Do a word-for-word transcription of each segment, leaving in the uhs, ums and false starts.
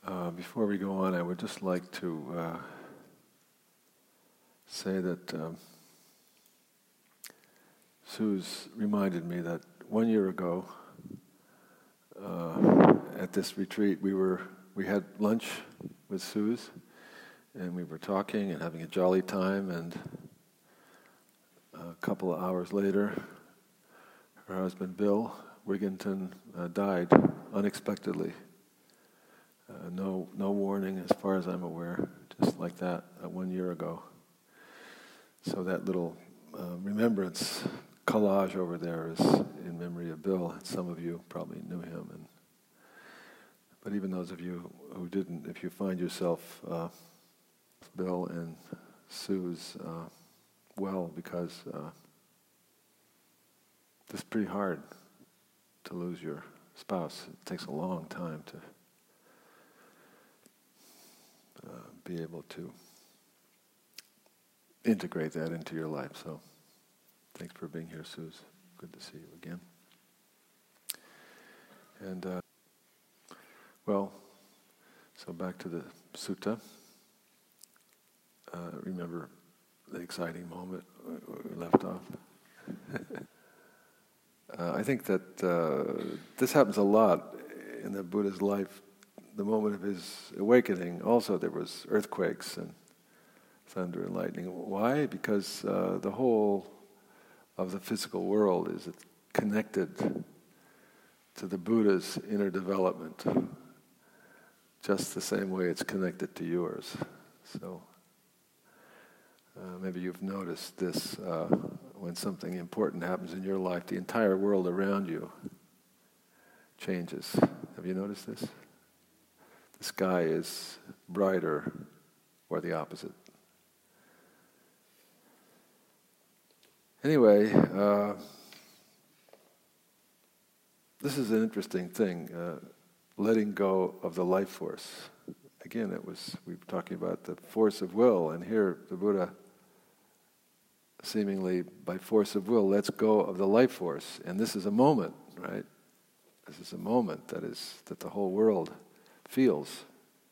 Uh, before we go on, I would just like to uh, say that um, Sue's reminded me that one year ago uh, at this retreat we were we had lunch with Sue's, and we were talking and having a jolly time, and a couple of hours later her husband Bill Wigginton uh, died unexpectedly. Uh, no no warning as far as I'm aware, just like that, uh, one year ago. So that little uh, remembrance collage over there is in memory of Bill. Some of you probably knew him, and but even those of you who didn't, if you find yourself uh, Bill and Sue's uh, well, because uh, it's pretty hard to lose your spouse. It takes a long time to Uh, be able to integrate that into your life. So thanks for being here, Suze. Good to see you again. And, uh, well, so back to the sutta. Uh, remember the exciting moment where we left off? uh, I think that uh, this happens a lot in the Buddha's life. The moment of his awakening, also there was earthquakes and thunder and lightning. Why? Because uh, the whole of the physical world is connected to the Buddha's inner development, just the same way it's connected to yours. So uh, maybe you've noticed this uh, when something important happens in your life, the entire world around you changes. Have you noticed this? The sky is brighter, or the opposite. Anyway, uh, this is an interesting thing, uh, letting go of the life force. Again, it was we were talking about the force of will, and here the Buddha, seemingly by force of will, lets go of the life force. And this is a moment, right? This is a moment that is that the whole world feels.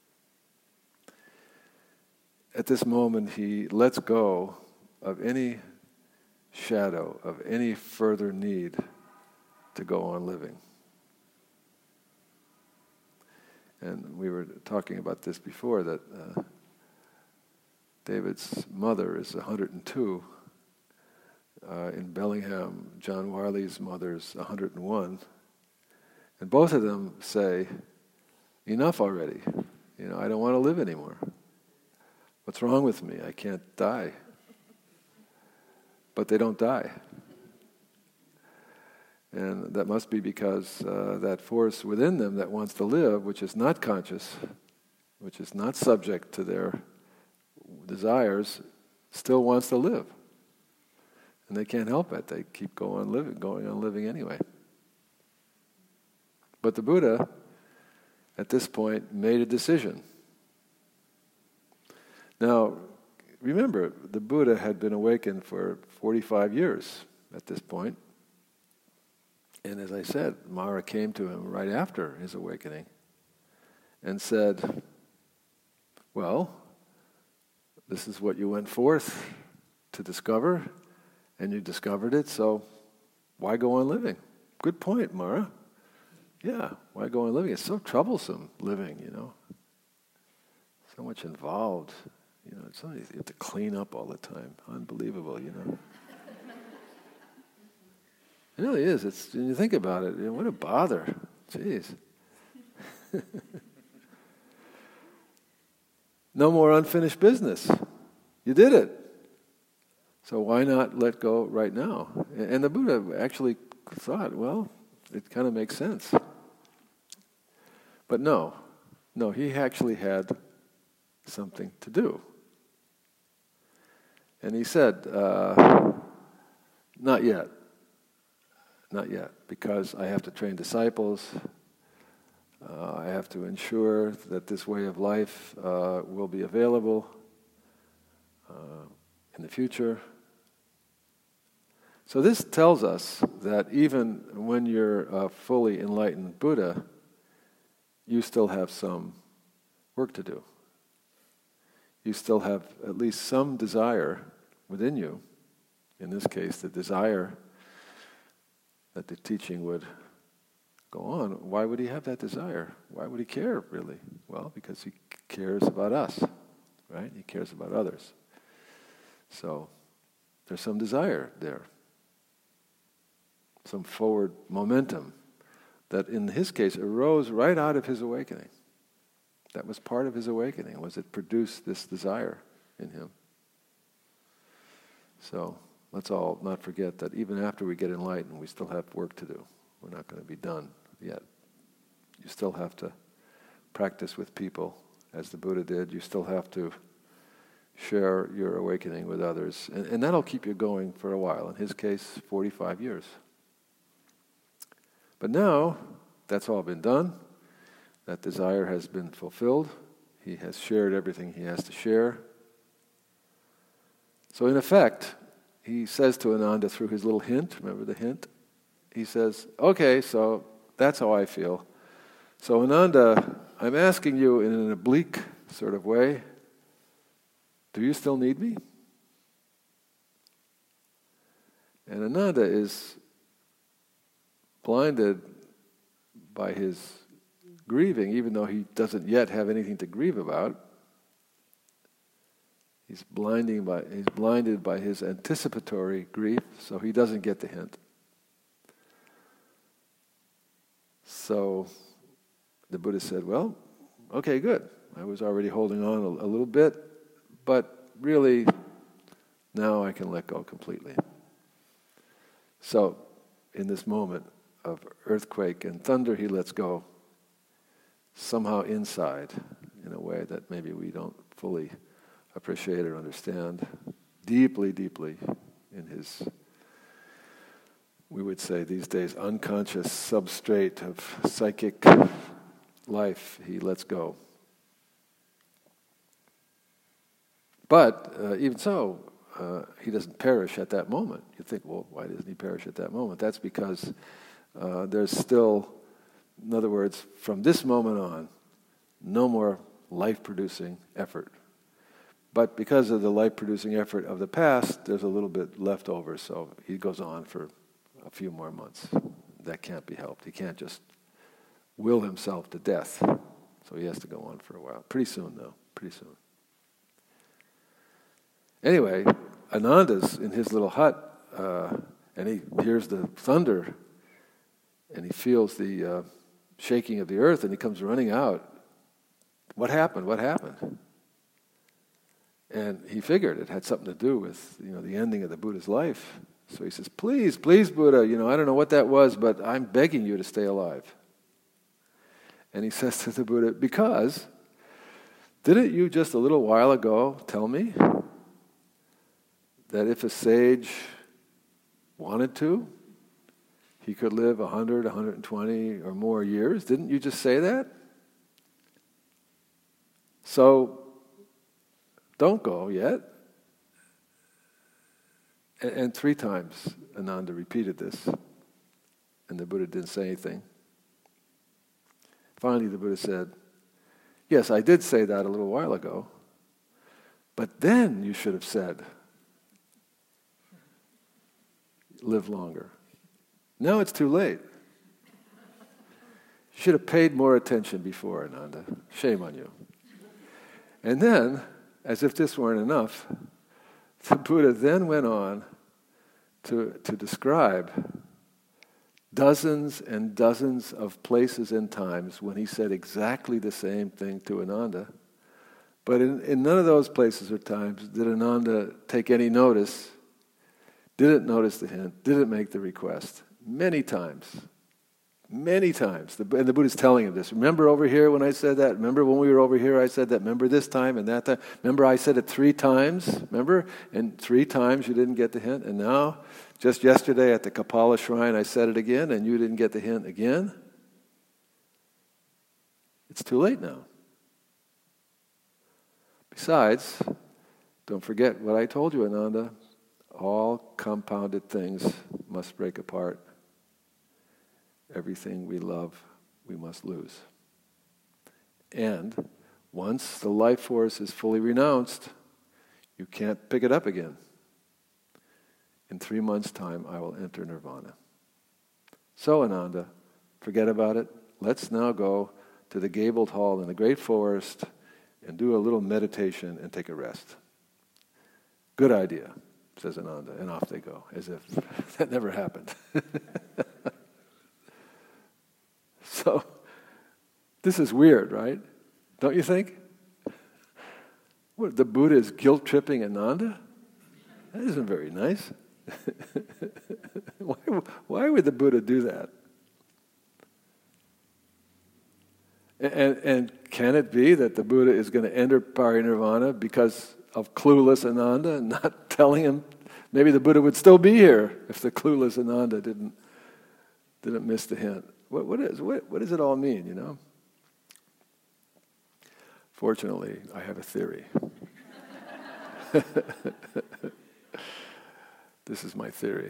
At this moment, he lets go of any shadow, of any further need to go on living. And we were talking about this before, that uh, David's mother is one hundred two. Uh, in Bellingham, John Wiley's mother's one hundred one. And both of them say, enough already. You know, I don't want to live anymore. What's wrong with me? I can't die. But they don't die. And that must be because uh, that force within them that wants to live, which is not conscious, which is not subject to their desires, still wants to live. And they can't help it. They keep going on living, going on living anyway. But the Buddha, at this point, made a decision. Now, remember, the Buddha had been awakened for forty-five years at this point. And as I said, Mara came to him right after his awakening and said, well, this is what you went forth to discover, and you discovered it, so why go on living? Good point, Mara. Yeah, why go on living? It's so troublesome living, you know. So much involved. You know, it's something you have to clean up all the time. Unbelievable, you know. It really is. It's when you think about it, you know, what a bother. Jeez. No more unfinished business. You did it. So why not let go right now? And the Buddha actually thought, well, it kind of makes sense. But no, no, he actually had something to do. And he said, uh, not yet. Not yet, because I have to train disciples. Uh, I have to ensure that this way of life uh, will be available uh, in the future. So this tells us that even when you're a fully enlightened Buddha, you still have some work to do. You still have at least some desire within you. In this case, the desire that the teaching would go on. Why would he have that desire? Why would he care, really? Well, because he cares about us, right? He cares about others. So there's some desire there, some forward momentum that in his case arose right out of his awakening. That was part of his awakening, was it produced this desire in him. So let's all not forget that even after we get enlightened, we still have work to do. We're not going to be done yet. You still have to practice with people as the Buddha did. You still have to share your awakening with others. And, and that'll keep you going for a while. In his case, forty-five years. But now, that's all been done. That desire has been fulfilled. He has shared everything he has to share. So in effect, he says to Ananda through his little hint, remember the hint? He says, okay, so that's how I feel. So Ananda, I'm asking you in an oblique sort of way, do you still need me? And Ananda is blinded by his grieving, even though he doesn't yet have anything to grieve about. He's blinding by he's blinded by his anticipatory grief, so he doesn't get the hint. So the Buddha said, well, okay, good. I was already holding on a, a little bit, but really now I can let go completely. So in this moment of earthquake and thunder, he lets go somehow inside in a way that maybe we don't fully appreciate or understand, deeply, deeply in his, we would say these days, unconscious substrate of psychic life, he lets go. But uh, even so, uh, he doesn't perish at that moment. You think, well, why doesn't he perish at that moment? That's because uh, there's still, in other words, from this moment on, no more life-producing effort. But because of the life-producing effort of the past, there's a little bit left over, so he goes on for a few more months. That can't be helped. He can't just will himself to death. So he has to go on for a while. Pretty soon, though. Pretty soon. Anyway, Ananda's in his little hut, uh, and he hears the thunder, and he feels the uh, shaking of the earth, and he comes running out. What happened? What happened? And he figured it had something to do with, you know, the ending of the Buddha's life. So he says, please, please, Buddha, you know, I don't know what that was, but I'm begging you to stay alive. And he says to the Buddha, because didn't you just a little while ago tell me that if a sage wanted to, he could live one hundred, one hundred twenty or more years? Didn't you just say that? So don't go yet. And, and three times Ananda repeated this, and the Buddha didn't say anything. Finally, the Buddha said, yes, I did say that a little while ago, but then you should have said, live longer. Now it's too late. You should have paid more attention before, Ananda. Shame on you. And then, as if this weren't enough, the Buddha then went on to, to describe dozens and dozens of places and times when he said exactly the same thing to Ananda. But in, in none of those places or times did Ananda take any notice, didn't notice the hint, didn't make the request. Many times. Many times. The, and the Buddha's telling him this. Remember over here when I said that? Remember when we were over here I said that? Remember this time and that time? Remember I said it three times? Remember? And three times you didn't get the hint? And now, just yesterday at the Kapala shrine I said it again and you didn't get the hint again? It's too late now. Besides, don't forget what I told you, Ananda. All compounded things must break apart. Everything we love, we must lose. And Once the life force is fully renounced, you can't pick it up again. In three months' time, I will enter nirvana. So, Ananda, forget about it. Let's now go to the gabled hall in the great forest and do a little meditation and take a rest. Good idea, says Ananda, and off they go, as if that never happened. So, this is weird, right? Don't you think? What, the Buddha is guilt-tripping Ananda? That isn't very nice. why, why would the Buddha do that? And, and can it be that the Buddha is going to enter parinirvana because of clueless Ananda and not telling him? Maybe the Buddha would still be here if the clueless Ananda didn't didn't miss the hint. What, what, is, what, what does it all mean, you know? Fortunately, I have a theory. This is my theory.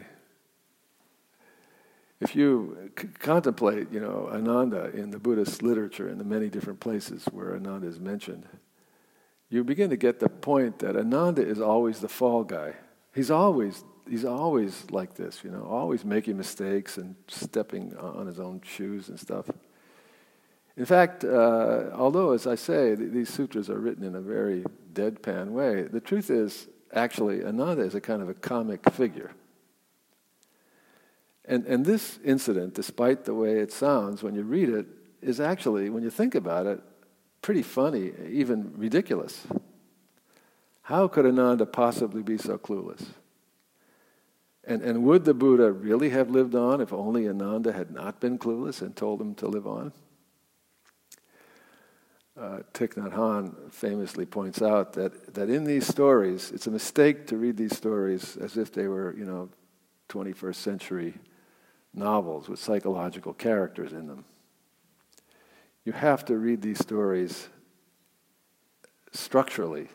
If you c- contemplate, you know, Ananda in the Buddhist literature in the many different places where Ananda is mentioned, you begin to get the point that Ananda is always the fall guy. He's always he's always like this, you know, always making mistakes and stepping on his own shoes and stuff. In fact, uh, although, as I say, th- these sutras are written in a very deadpan way, the truth is, actually, Ananda is a kind of a comic figure. And and this incident, despite the way it sounds when you read it, is actually, when you think about it, pretty funny, even ridiculous. How could Ananda possibly be so clueless? And and would the Buddha really have lived on if only Ananda had not been clueless and told him to live on? Uh, Thich Nhat Hanh famously points out that, that in these stories, it's a mistake to read these stories as if they were, you know, twenty-first century novels with psychological characters in them. You have to read these stories structurally.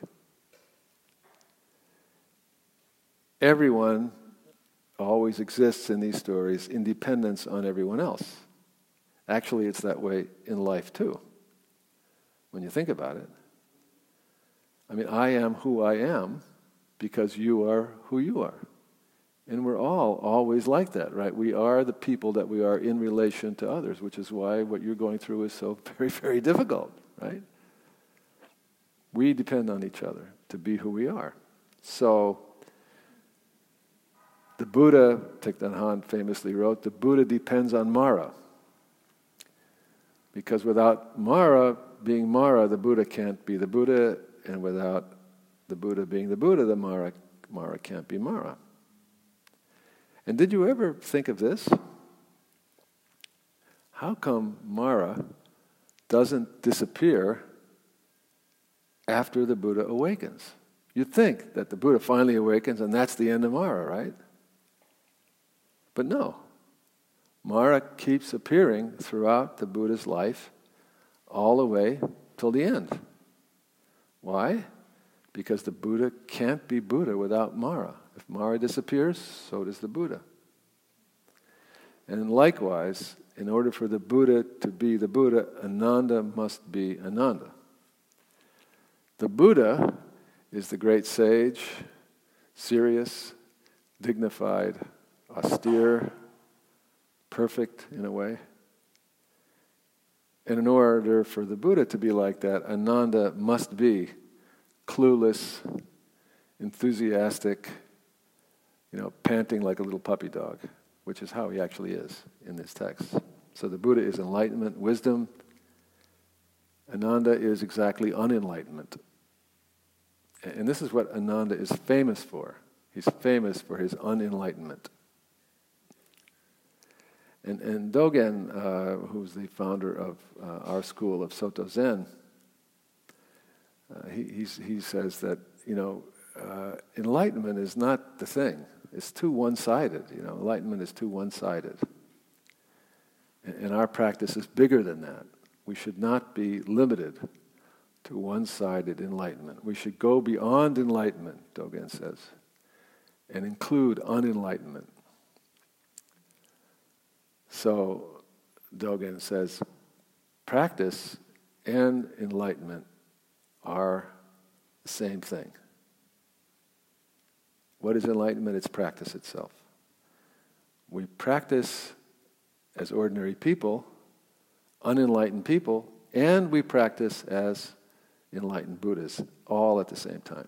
Everyone always exists in these stories in dependence on everyone else. Actually, it's that way in life too, when you think about it. I mean, I am who I am because you are who you are. And we're all always like that, right? We are the people that we are in relation to others, which is why what you're going through is so very, very difficult, right? We depend on each other to be who we are. So, the Buddha, Thich Nhat Hanh famously wrote, the Buddha depends on Mara. Because without Mara being Mara, the Buddha can't be the Buddha, and without the Buddha being the Buddha, the Mara, Mara can't be Mara. And did you ever think of this? How come Mara doesn't disappear after the Buddha awakens? You'd think that the Buddha finally awakens and that's the end of Mara, right? But no. Mara keeps appearing throughout the Buddha's life all the way till the end. Why? Because the Buddha can't be Buddha without Mara. If Mara disappears, so does the Buddha. And likewise, in order for the Buddha to be the Buddha, Ananda must be Ananda. The Buddha is the great sage, serious, dignified, austere, perfect in a way. And in order for the Buddha to be like that, Ananda must be clueless, enthusiastic, you know, panting like a little puppy dog, which is how he actually is in this text. So the Buddha is enlightenment, wisdom. Ananda is exactly unenlightenment. And this is what Ananda is famous for. He's famous for his unenlightenment. And, and Dogen, uh, who's the founder of uh, our school of Soto Zen, uh, he, he's, he says that, you know, uh, enlightenment is not the thing. It's too one-sided, you know. Enlightenment is too one-sided. And, and our practice is bigger than that. We should not be limited to one-sided enlightenment. We should go beyond enlightenment, Dogen says, and include unenlightenment. So, Dogen says, practice and enlightenment are the same thing. What is enlightenment? It's practice itself. We practice as ordinary people, unenlightened people, and we practice as enlightened Buddhas, all at the same time.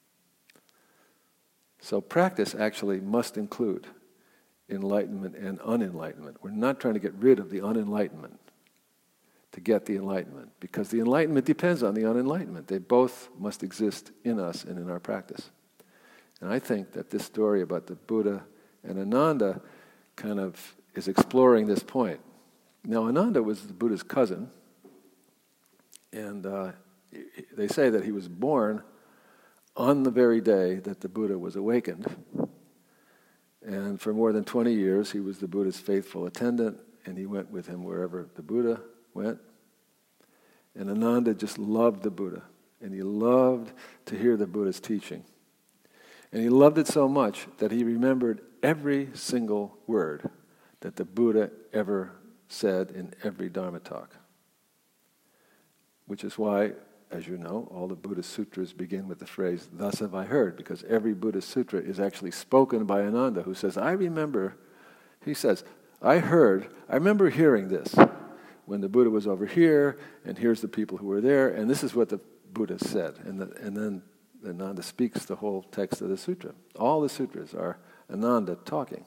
So practice actually must include enlightenment and unenlightenment. We're not trying to get rid of the unenlightenment to get the enlightenment, because the enlightenment depends on the unenlightenment. They both must exist in us and in our practice. And I think that this story about the Buddha and Ananda kind of is exploring this point. Now, Ananda was the Buddha's cousin, and uh, they say that he was born on the very day that the Buddha was awakened. And for more than twenty years, he was the Buddha's faithful attendant, and he went with him wherever the Buddha went. And Ananda just loved the Buddha, and he loved to hear the Buddha's teaching. And he loved it so much that he remembered every single word that the Buddha ever said in every Dharma talk. Which is why, as you know, all the Buddhist sutras begin with the phrase, "Thus have I heard," because every Buddhist sutra is actually spoken by Ananda, who says, I remember, he says, I heard, I remember hearing this when the Buddha was over here, and here's the people who were there, and this is what the Buddha said. And, the, and then Ananda speaks the whole text of the sutra. All the sutras are Ananda talking.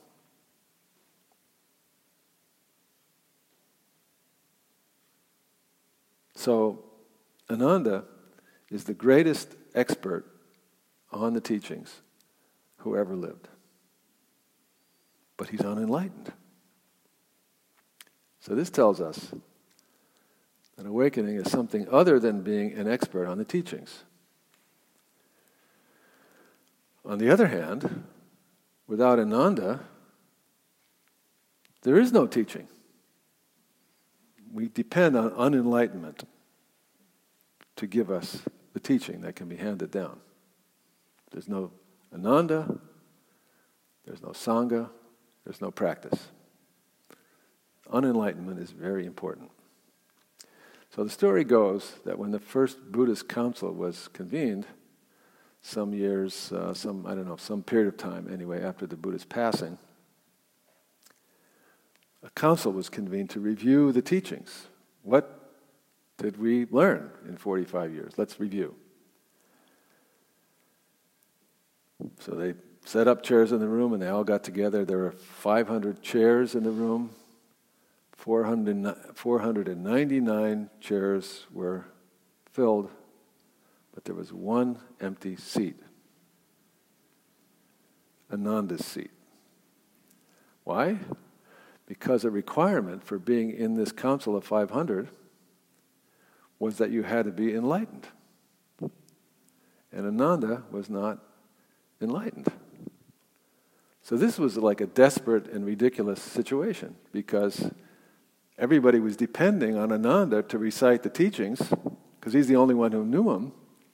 So, Ananda is the greatest expert on the teachings who ever lived. But he's unenlightened. So this tells us that awakening is something other than being an expert on the teachings. On the other hand, without Ananda, there is no teaching. We depend on unenlightenment to give us the teaching that can be handed down. There's no Ananda, there's no Sangha, there's no practice. Unenlightenment is very important. So the story goes that when the first Buddhist council was convened, some years, uh, some, I don't know, some period of time anyway, after the Buddha's passing, a council was convened to review the teachings. What did we learn in forty-five years? Let's review. So they set up chairs in the room and they all got together. There were five hundred chairs in the room. four hundred ninety-nine chairs were filled, but there was one empty seat. Ananda's seat. Why? Because a requirement for being in this council of five hundred was that you had to be enlightened. And Ananda was not enlightened. So this was like a desperate and ridiculous situation, because everybody was depending on Ananda to recite the teachings, because he's the only one who knew them.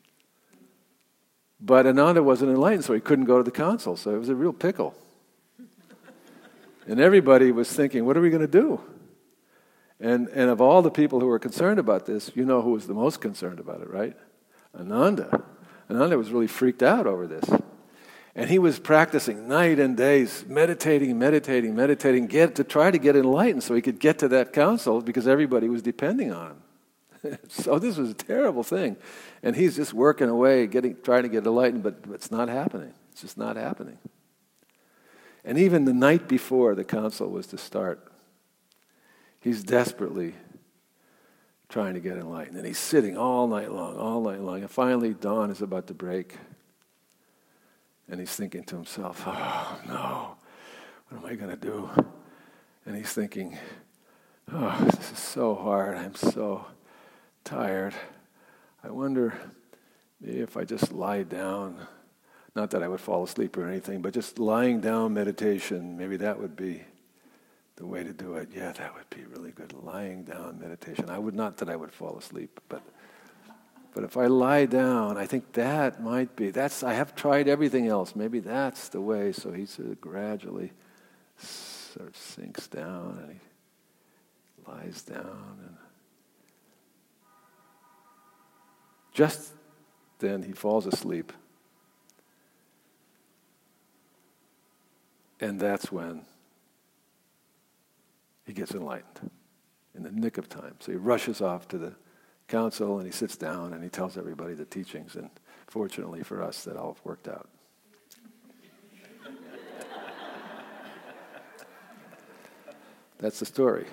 But Ananda wasn't enlightened, so he couldn't go to the council. So it was a real pickle. And everybody was thinking, what are we going to do? And and of all the people who were concerned about this, you know who was the most concerned about it, right? Ananda. Ananda was really freaked out over this. And he was practicing night and days, meditating, meditating, meditating, get to try to get enlightened so he could get to that council, because everybody was depending on him. So this was a terrible thing. And he's just working away, getting, trying to get enlightened, but, but it's not happening. It's just not happening. And even the night before the council was to start, he's desperately trying to get enlightened. And he's sitting all night long, all night long. And finally, dawn is about to break. And he's thinking to himself, oh, no, what am I going to do? And he's thinking, oh, this is so hard. I'm so tired. I wonder maybe if I just lie down. Not that I would fall asleep or anything, but just lying down meditation, maybe that would be the way to do it. Yeah, that would be really good, lying down meditation. I would, not that I would fall asleep, but but if I lie down, I think that might be, that's, I have tried everything else. Maybe that's the way. So he sort of gradually sort of sinks down and he lies down. And just then he falls asleep. And that's when he gets enlightened, in the nick of time. So he rushes off to the council and he sits down and he tells everybody the teachings. And fortunately for us, that all worked out. That's the story.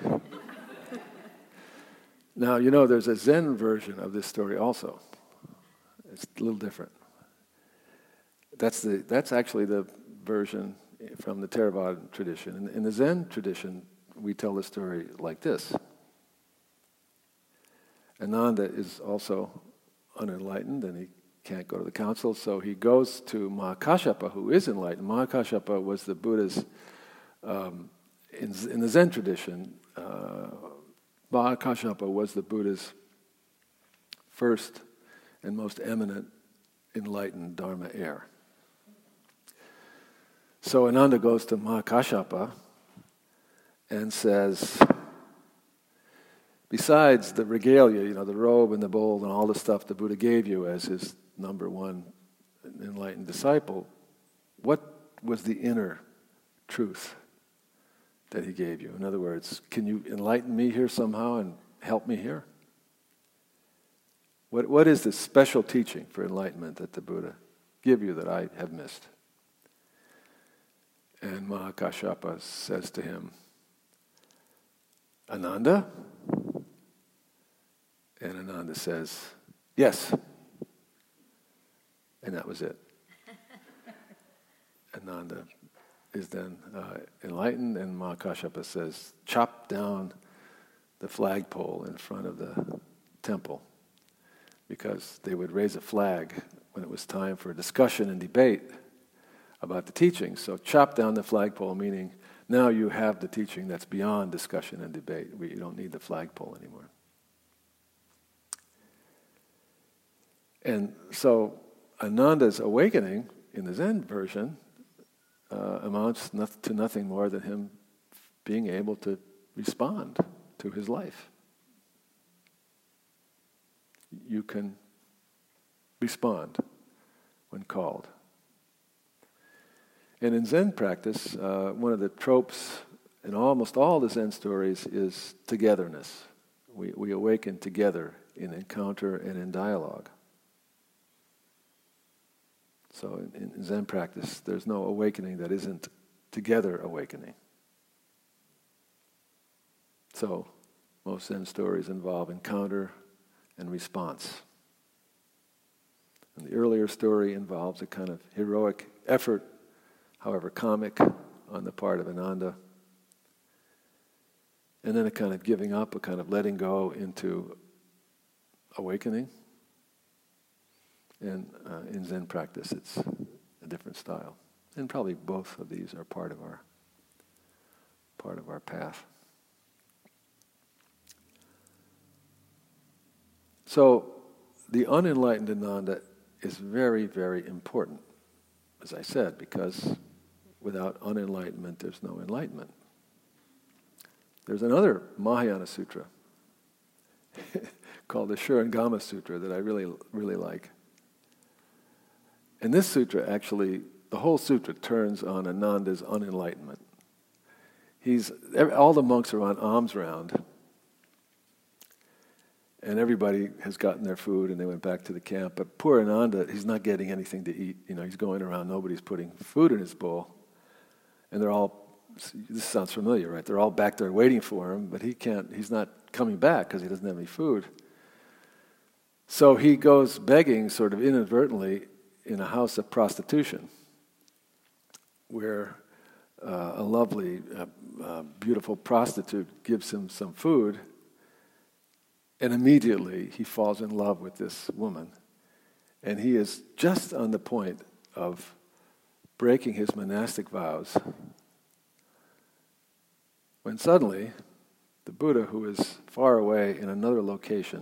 Now, you know, there's a Zen version of this story also. It's a little different. That's the that's actually the version from the Theravada tradition. In, in the Zen tradition, we tell the story like this. Ananda is also unenlightened and he can't go to the council, so he goes to Mahakāssyapa, who is enlightened. Mahakāssyapa was the Buddha's, um, in, in the Zen tradition, uh, Mahakāssyapa was the Buddha's first and most eminent enlightened Dharma heir. So Ananda goes to Mahakāssyapa and says, besides the regalia, you know, the robe and the bowl and all the stuff the Buddha gave you as his number one enlightened disciple, what was the inner truth that he gave you? In other words, can you enlighten me here somehow and help me here? What What is the special teaching for enlightenment that the Buddha gave you that I have missed? And Mahakāssyapa says to him, Ananda? And Ananda says, yes. And that was it. Ananda is then uh, enlightened, and Mahakāssyapa says, chop down the flagpole in front of the temple, because they would raise a flag when it was time for discussion and debate about the teaching. So chop down the flagpole, meaning now you have the teaching that's beyond discussion and debate. We, you don't need the flagpole anymore. And so Ananda's awakening in the Zen version uh, amounts not, to nothing more than him being able to respond to his life. You can respond when called. And in Zen practice, uh, one of the tropes in almost all the Zen stories is togetherness. We, we awaken together in encounter and in dialogue. So in, in Zen practice, there's no awakening that isn't together awakening. So most Zen stories involve encounter and response. And the earlier story involves a kind of heroic effort, however comic, on the part of Ananda. And then a kind of giving up, a kind of letting go into awakening. And uh, in Zen practice, it's a different style. And probably both of these are part of our part of our path. So the unenlightened Ananda is very, very important, as I said, because without unenlightenment, there's no enlightenment. There's another Mahayana Sutra called the Shurangama Sutra that I really, really like. And this sutra actually, the whole sutra turns on Ananda's unenlightenment. He's, all the monks are on alms round, and everybody has gotten their food and they went back to the camp. But poor Ananda, he's not getting anything to eat. You know, he's going around, nobody's putting food in his bowl. And they're all, this sounds familiar, right? They're all back there waiting for him, but he can't, he's not coming back because he doesn't have any food. So he goes begging sort of inadvertently in a house of prostitution where uh, a lovely, uh, uh, beautiful prostitute gives him some food, and immediately he falls in love with this woman. And he is just on the point of breaking his monastic vows when suddenly the Buddha, who is far away in another location,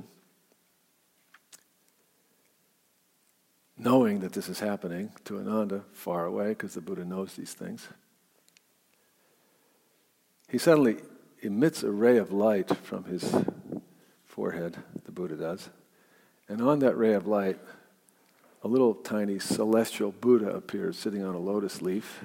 knowing that this is happening to Ananda far away, because the Buddha knows these things, he suddenly emits a ray of light from his forehead, the Buddha does, and on that ray of light a little tiny celestial Buddha appears sitting on a lotus leaf.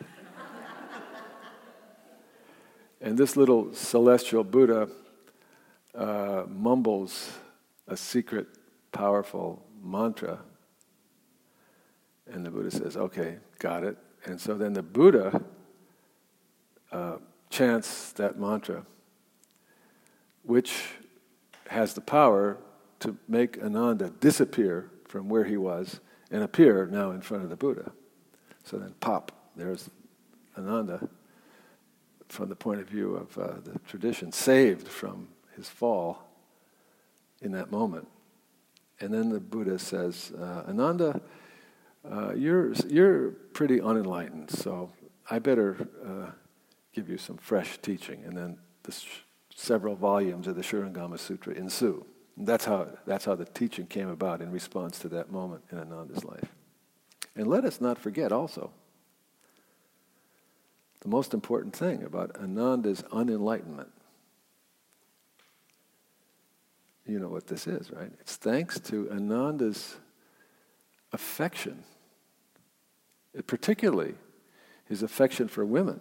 And this little celestial Buddha uh, mumbles a secret, powerful mantra. And the Buddha says, okay, got it. And so then the Buddha uh, chants that mantra, which has the power to make Ananda disappear from where he was and appear now in front of the Buddha. So then pop, there's Ananda from the point of view of uh, the tradition, saved from his fall in that moment. And then the Buddha says, uh, Ananda, uh, you're you're pretty unenlightened, so I better uh, give you some fresh teaching. And then the sh- several volumes of the Shurangama Sutra ensue. And that's how that's how the teaching came about in response to that moment in Ananda's life. And let us not forget also, the most important thing about Ananda's unenlightenment. You know what this is, right? It's thanks to Ananda's affection, it, particularly his affection for women.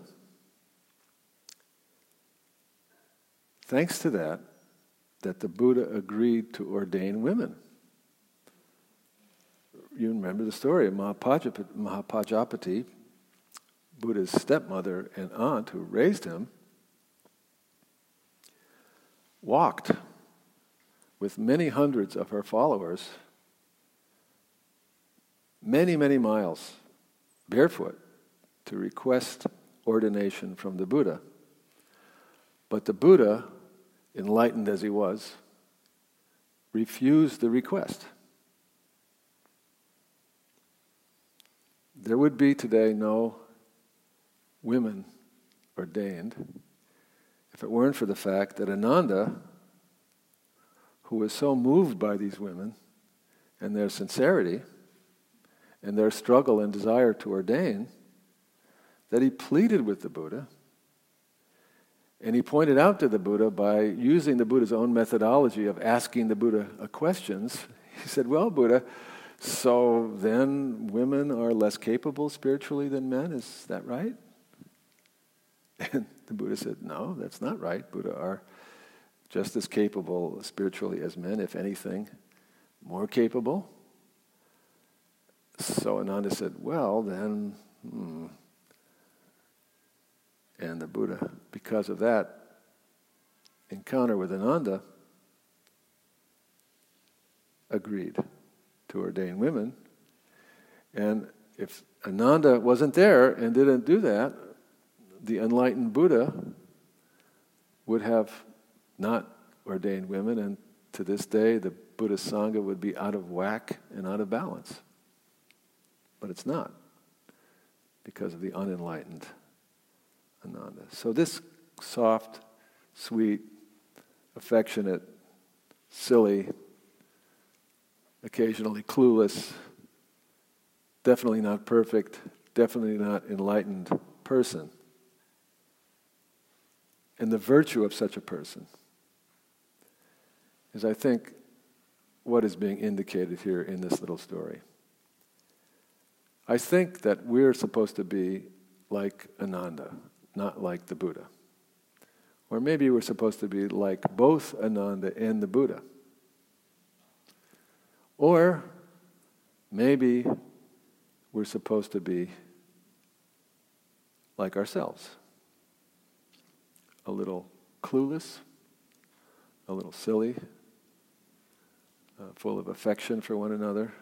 Thanks to that, that the Buddha agreed to ordain women. You remember the story of Mahapajapati, Mahapajapati, Buddha's stepmother and aunt who raised him, walked with many hundreds of her followers many, many miles barefoot to request ordination from the Buddha. But the Buddha, enlightened as he was, refused the request. There would be today no women ordained if it weren't for the fact that Ananda, who was so moved by these women and their sincerity and their struggle and desire to ordain, that he pleaded with the Buddha. And he pointed out to the Buddha, by using the Buddha's own methodology of asking the Buddha questions, he said, well, Buddha, so then women are less capable spiritually than men, is that right? And the Buddha said, no, that's not right. Buddha are just as capable spiritually as men, if anything, more capable. So Ananda said, well, then, hmm. And the Buddha, because of that encounter with Ananda, agreed to ordain women. And if Ananda wasn't there and didn't do that, the enlightened Buddha would have not ordained women, and to this day the Buddhist Sangha would be out of whack and out of balance. But it's not, because of the unenlightened Ananda. So this soft, sweet, affectionate, silly, occasionally clueless, definitely not perfect, definitely not enlightened person, and the virtue of such a person is, I think, what is being indicated here in this little story. I think that we're supposed to be like Ananda, not like the Buddha. Or maybe we're supposed to be like both Ananda and the Buddha. Or maybe we're supposed to be like ourselves. A little clueless, a little silly, uh, full of affection for one another,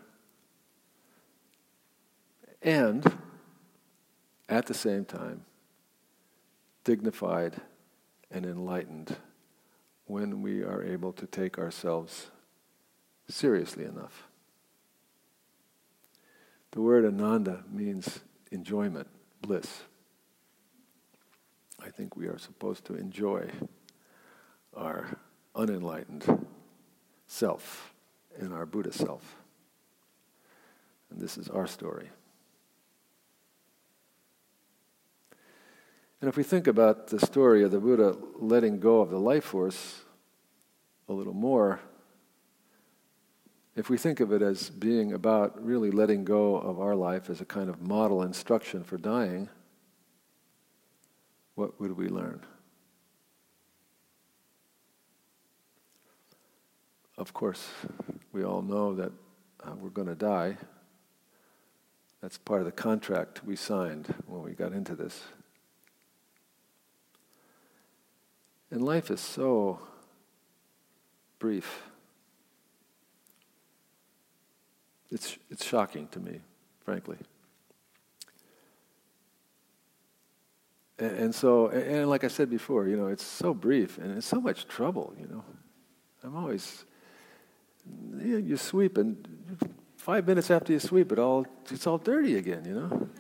and at the same time, dignified and enlightened when we are able to take ourselves seriously enough. The word Ananda means enjoyment, bliss. I think we are supposed to enjoy our unenlightened self and our Buddha self. And this is our story. And if we think about the story of the Buddha letting go of the life force a little more, if we think of it as being about really letting go of our life as a kind of model instruction for dying, what would we learn? Of course, we all know that uh, we're going to die. That's part of the contract we signed when we got into this. And life is so brief. It's it's shocking to me, frankly. And, and so, and, and like I said before, you know, it's so brief and it's so much trouble, you know. I'm always, you, know, you sweep and five minutes after you sweep it all, it's all dirty again, you know.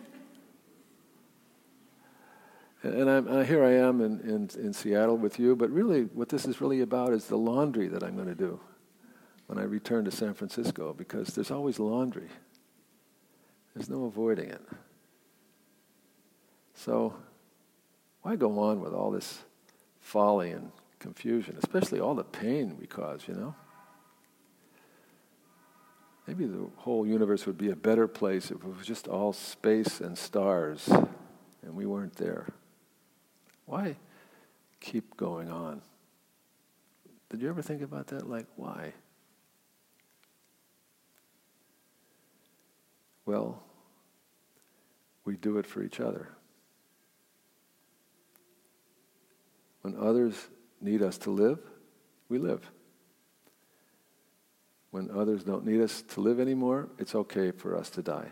And I'm, uh, here I am in, in, in Seattle with you, but really what this is really about is the laundry that I'm going to do when I return to San Francisco, because there's always laundry. There's no avoiding it. So why go on with all this folly and confusion, especially all the pain we cause, you know? Maybe the whole universe would be a better place if it was just all space and stars and we weren't there. Why keep going on? Did you ever think about that? Like, why? Well, we do it for each other. When others need us to live, we live. When others don't need us to live anymore, it's okay for us to die.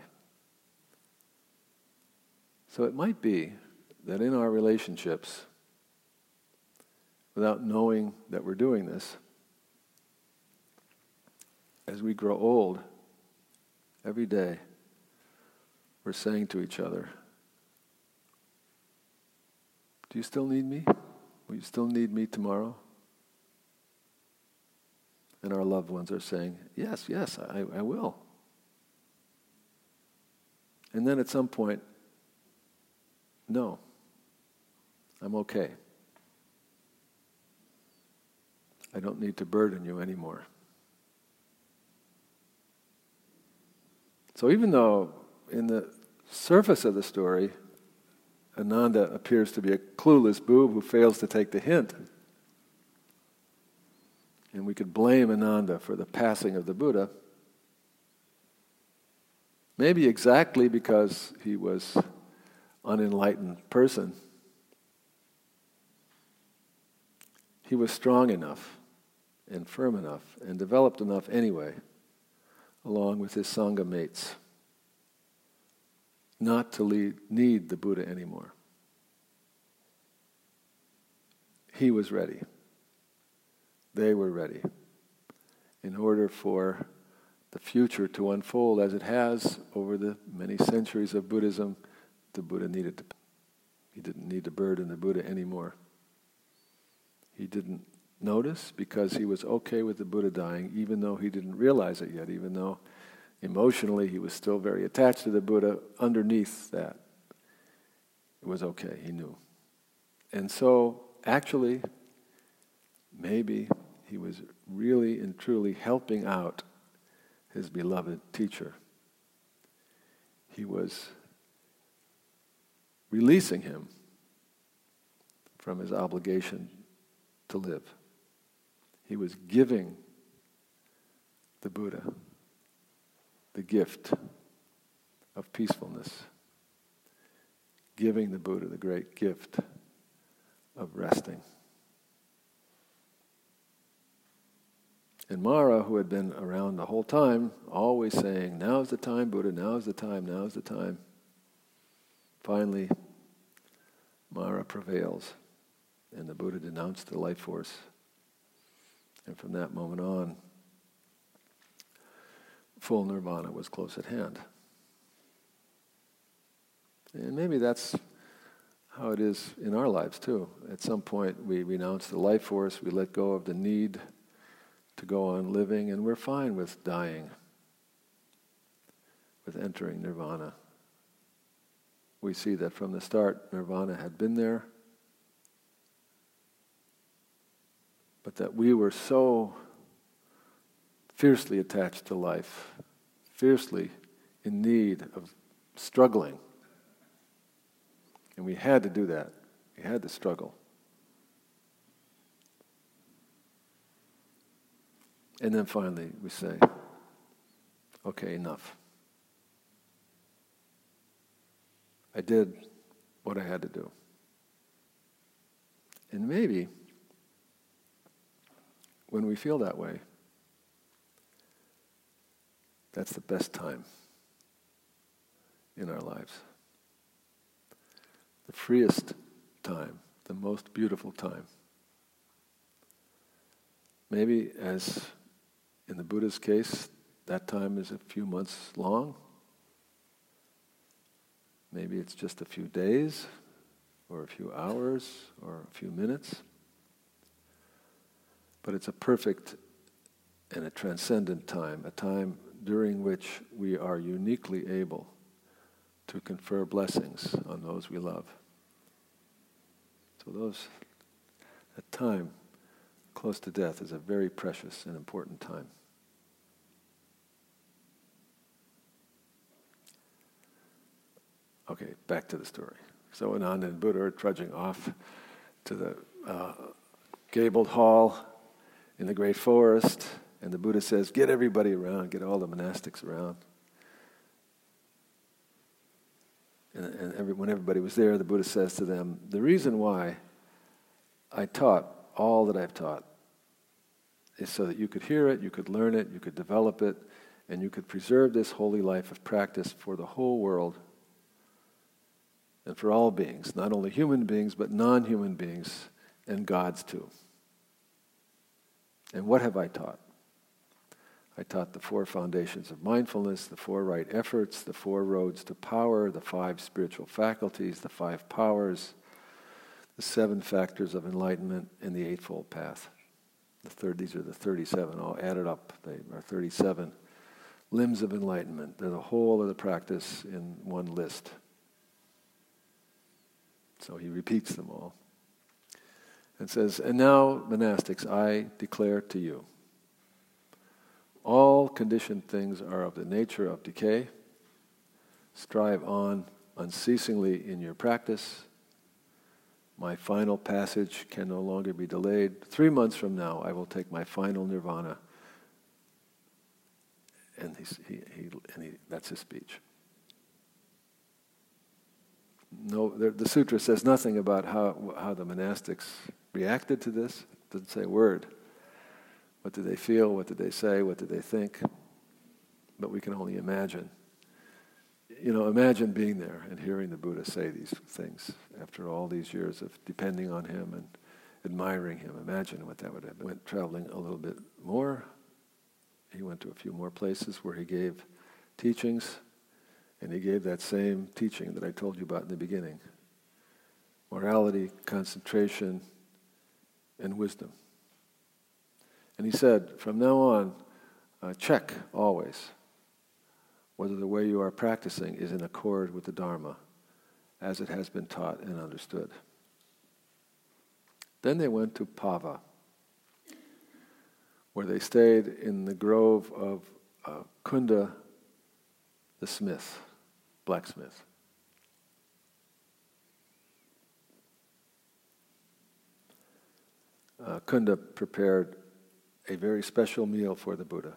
So it might be that in our relationships, without knowing that we're doing this, as we grow old, every day, we're saying to each other, do you still need me? Will you still need me tomorrow? And our loved ones are saying, yes, yes, I, I will. And then at some point, no, I'm okay. I don't need to burden you anymore. So even though in the surface of the story, Ananda appears to be a clueless boob who fails to take the hint, and we could blame Ananda for the passing of the Buddha, maybe exactly because he was an unenlightened person, he was strong enough and firm enough and developed enough anyway, along with his Sangha mates, not to lead, need the Buddha anymore. He was ready. They were ready. In order for the future to unfold as it has over the many centuries of Buddhism, the Buddha needed to, he didn't need to burden the Buddha anymore. He didn't notice because he was okay with the Buddha dying, even though he didn't realize it yet, even though emotionally he was still very attached to the Buddha. Underneath that, it was okay, he knew. And so, actually, maybe he was really and truly helping out his beloved teacher. He was releasing him from his obligation to live. He was giving the Buddha the gift of peacefulness, giving the Buddha the great gift of resting. And Mara, who had been around the whole time, always saying, now's the time, Buddha, now's the time, now's the time. Finally, Mara prevails, and the Buddha denounced the life force. And from that moment on, full nirvana was close at hand. And maybe that's how it is in our lives too. At some point we renounce the life force, we let go of the need to go on living, and we're fine with dying, with entering nirvana. We see that from the start, nirvana had been there, but that we were so fiercely attached to life, fiercely in need of struggling. And we had to do that. We had to struggle. And then finally we say, okay, enough. I did what I had to do. And maybe when we feel that way, that's the best time in our lives. The freest time, the most beautiful time. Maybe, as in the Buddha's case, that time is a few months long. Maybe it's just a few days, or a few hours, or a few minutes. But it's a perfect and a transcendent time, a time during which we are uniquely able to confer blessings on those we love. So those, that time close to death is a very precious and important time. Okay, back to the story. So Ananda and Buddha are trudging off to the uh, gabled hall in the great forest, and the Buddha says, get everybody around, get all the monastics around. And, and every, when everybody was there, the Buddha says to them, the reason why I taught all that I've taught is so that you could hear it, you could learn it, you could develop it, and you could preserve this holy life of practice for the whole world and for all beings, not only human beings, but non-human beings and gods too. And what have I taught? I taught the four foundations of mindfulness, the four right efforts, the four roads to power, the five spiritual faculties, the five powers, the seven factors of enlightenment, and the eightfold path. The third, these are the thirty-seven, all added up. They are thirty-seven limbs of enlightenment. They're the whole of the practice in one list. So he repeats them all. And says, and now, monastics, I declare to you, all conditioned things are of the nature of decay. Strive on unceasingly in your practice. My final passage can no longer be delayed. Three months from now, I will take my final nirvana. And, he's, he, he, and he, that's his speech. No, the, the sutra says nothing about how, how the monastics reacted to this. It doesn't say a word. What did they feel? What did they say? What did they think? But we can only imagine. You know, imagine being there and hearing the Buddha say these things after all these years of depending on him and admiring him. Imagine what that would have been. Went traveling a little bit more. He went to a few more places where he gave teachings, and he gave that same teaching that I told you about in the beginning. Morality, concentration, and wisdom. And he said, from now on, uh, check always whether the way you are practicing is in accord with the Dharma as it has been taught and understood. Then they went to Pava, where they stayed in the grove of uh, Kunda the smith, blacksmith. Uh, Kunda prepared a very special meal for the Buddha,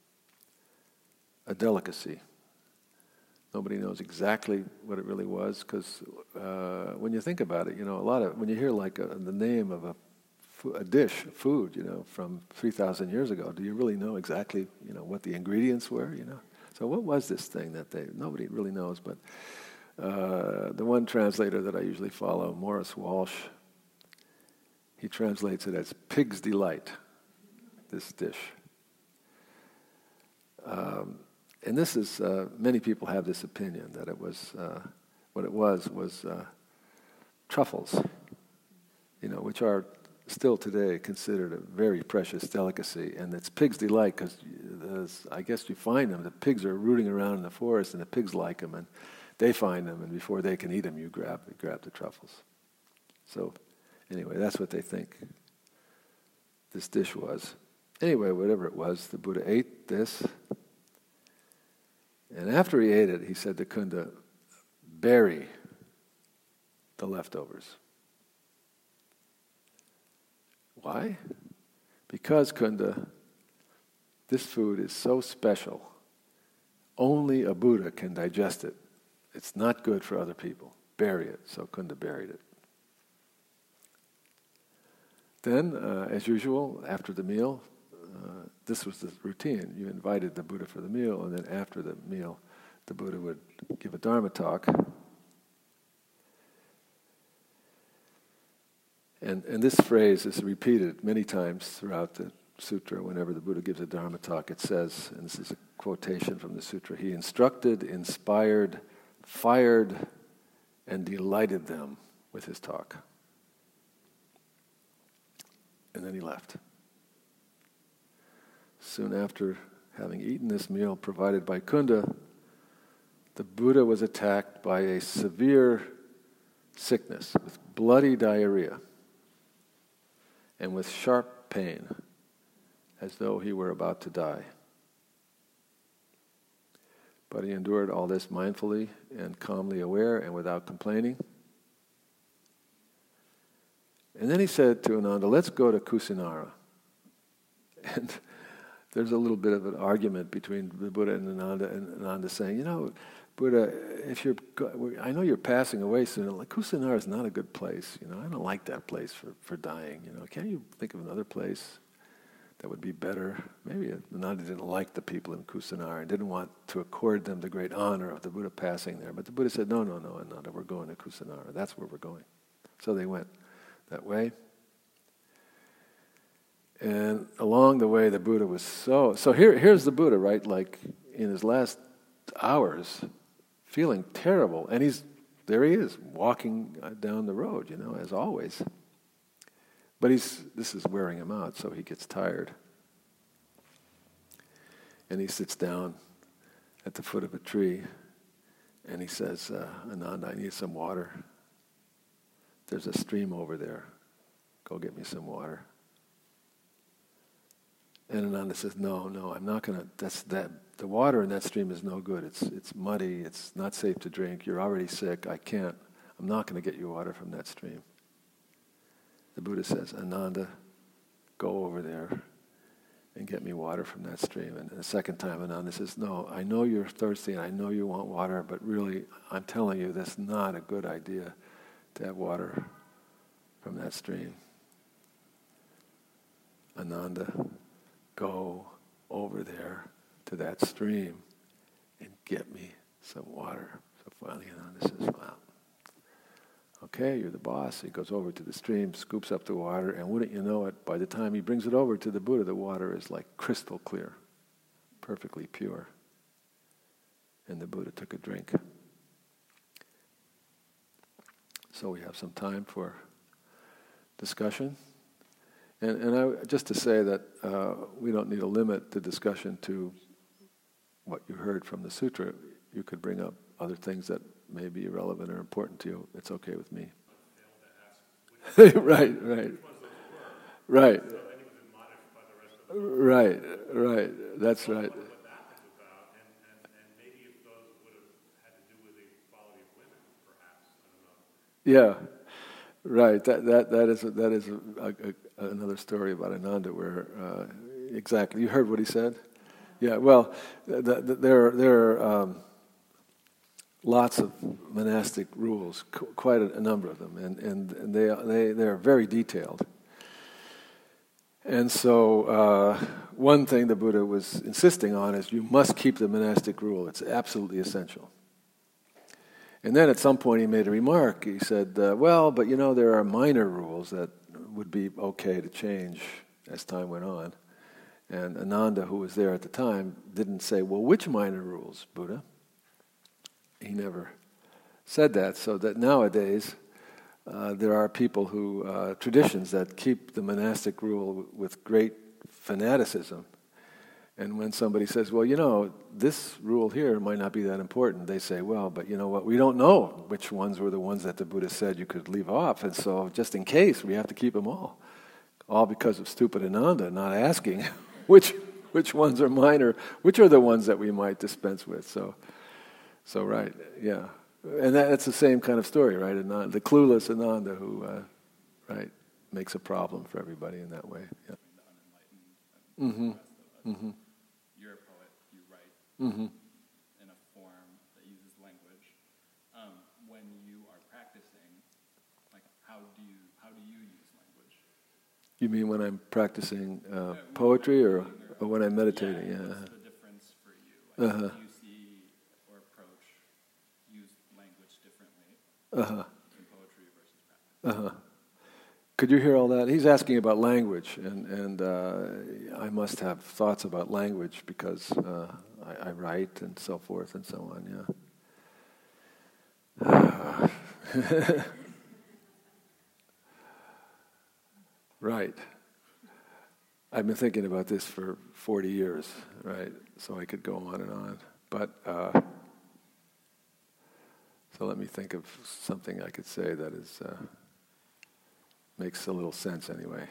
a delicacy. Nobody knows exactly what it really was, because uh, when you think about it, you know, a lot of, when you hear like a, the name of a, a dish, a food, you know, from three thousand years ago, do you really know exactly, you know, what the ingredients were, you know? So what was this thing that they, nobody really knows, but uh, the one translator that I usually follow, Morris Walsh, he translates it as pig's delight, this dish. Um, and this is, uh, many people have this opinion that it was, uh, what it was, was uh, truffles, you know, which are still today considered a very precious delicacy. And it's pig's delight because I guess you find them. The pigs are rooting around in the forest and the pigs like them and they find them, and before they can eat them, you grab, you grab the truffles. So anyway, that's what they think this dish was. Anyway, whatever it was, the Buddha ate this. And after he ate it, he said to Kunda, bury the leftovers. Why? Because, Kunda, this food is so special, only a Buddha can digest it. It's not good for other people. Bury it. So Kunda buried it. Then, uh, as usual, after the meal, uh, this was the routine. You invited the Buddha for the meal, and then after the meal, the Buddha would give a Dharma talk. And, and this phrase is repeated many times throughout the sutra. Whenever the Buddha gives a Dharma talk, it says, and this is a quotation from the sutra, he instructed, inspired, fired, and delighted them with his talk. And then he left. Soon after having eaten this meal provided by Kunda, the Buddha was attacked by a severe sickness with bloody diarrhea and with sharp pain, as though he were about to die. But he endured all this mindfully and calmly aware and without complaining. And then he said to Ananda, let's go to Kusinara. And there's a little bit of an argument between the Buddha and Ananda, and Ananda saying, you know, Buddha, if you're, I know you're passing away soon. Like, Kusinara is not a good place. You know, I don't like that place for, for dying. You know, can't you think of another place that would be better? Maybe Ananda didn't like the people in Kusinara and didn't want to accord them the great honor of the Buddha passing there. But the Buddha said, no, no, no, Ananda, we're going to Kusinara. That's where we're going. So they went that way. And along the way, the Buddha was so... So here, here's the Buddha, right? Like, in his last hours, feeling terrible. And he's, there he is, walking down the road, you know, as always. But he's, this is wearing him out, so he gets tired. And he sits down at the foot of a tree, and he says, uh, Ananda, I need some water. There's a stream over there. Go get me some water. And Ananda says, no, no, I'm not going to, that's that, the water in that stream is no good. It's it's muddy, it's not safe to drink, you're already sick, I can't, I'm not going to get you water from that stream. The Buddha says, Ananda, go over there and get me water from that stream. And the second time Ananda says, no, I know you're thirsty and I know you want water, but really, I'm telling you, that's not a good idea to have water from that stream. Ananda, go over there to that stream and get me some water. So finally Ananda says, wow, okay, you're the boss. He goes over to the stream, scoops up the water, and wouldn't you know it, by the time he brings it over to the Buddha, the water is like crystal clear, perfectly pure. And the Buddha took a drink. So we have some time for discussion. And, and I, just to say that uh, we don't need to limit the discussion to what you heard from the sutra. You could bring up other things that may be relevant or important to you. It's okay with me. right, right. Right. Right, right. That's right. Yeah, right. That that that is a, that is a, a, a, another story about Ananda where uh, exactly you heard what he said. Yeah. Well, th- th- there are, there are um, lots of monastic rules, qu- quite a, a number of them, and and, and they they they are very detailed. And so uh, one thing the Buddha was insisting on is you must keep the monastic rule. It's absolutely essential. And then at some point he made a remark. He said, uh, well, but you know, there are minor rules that would be okay to change as time went on. And Ananda, who was there at the time, didn't say, well, which minor rules, Buddha? He never said that, so that nowadays uh, there are people who, uh, traditions that keep the monastic rule with great fanaticism. And when somebody says, well, you know, this rule here might not be that important, they say, well, but you know what, we don't know which ones were the ones that the Buddha said you could leave off, and so just in case, we have to keep them all. All because of stupid Ananda not asking which which ones are minor, which are the ones that we might dispense with. So, so right, yeah. And that, that's the same kind of story, right? Ananda, the clueless Ananda who, uh, right, makes a problem for everybody in that way. Yeah. The unenlightened and Mm-hmm. the rest of us. Mm-hmm. You're a poet. You write Mm-hmm. in a form that uses language. Um, when you are practicing, like how do you how do you use language? You mean when I'm practicing uh, Uh, poetry or, meditating or when I'm meditating? Yeah. Yeah. What's the difference for you? Like, Uh-huh. do you see or approach use language differently Uh-huh. in poetry versus practice? Uh-huh. Could you hear all that? He's asking about language, and, and uh, I must have thoughts about language because uh, I, I write and so forth and so on, yeah. Right. I've been thinking about this for forty years, right? So I could go on and on. But, uh, so let me think of something I could say that is... Uh, makes a little sense anyway.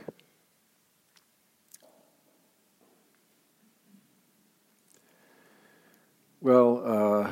Well, uh,